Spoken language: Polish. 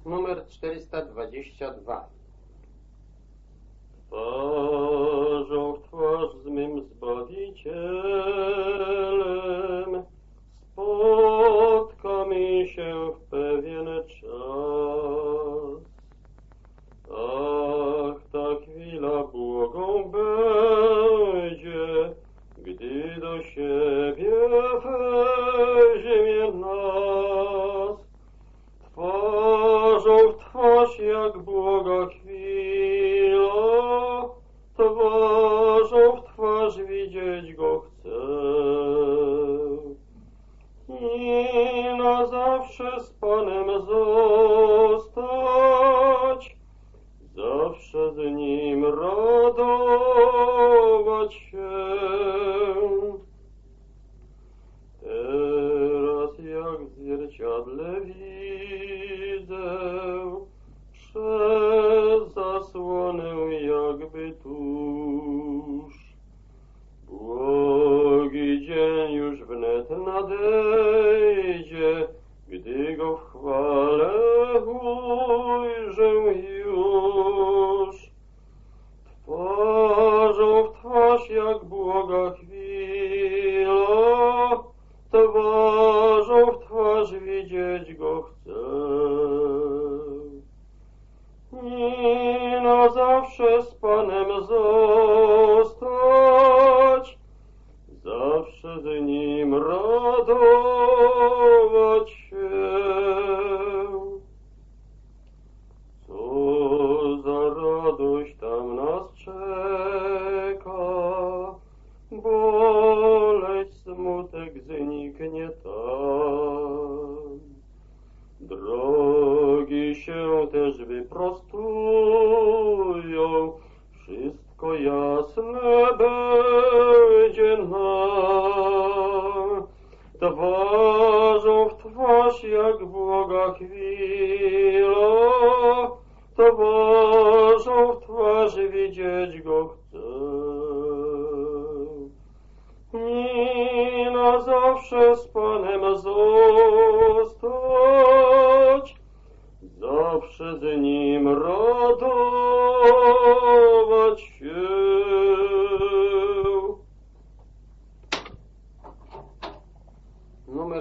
Numer 422. Twarzą w twarz z mym Zbawicielem spotka mi się w pewien czas. Ach, ta chwila błogą będzie, gdy do siebie weźmie nas. Twarzą w twarz jak błoga chwila, twarzą w twarz widzieć Go chcę. I na zawsze z Panem zostać, zawsze z Nim radować się. Teraz jak w zwierciadle widzę, przez zasłonę jakby tuż. Błogi dzień już wnet nadejdzie, gdy Go w chwale ujrzę już. Twarzą w twarz jak błoga chwila, twarzą w twarz widzieć Go chcę. I na zawsze z Panem zostać, zawsze z Nim radować się. Co za radość tam nas czeka, boleć, smutek zniknie tam. Drogi się też wyprostują, wszystko jasne będzie nam. Twarzą w twarz jak błoga chwila, twarzą w twarz widzieć Go chcę. I na zawsze z Panem zostać, zawsze z Nim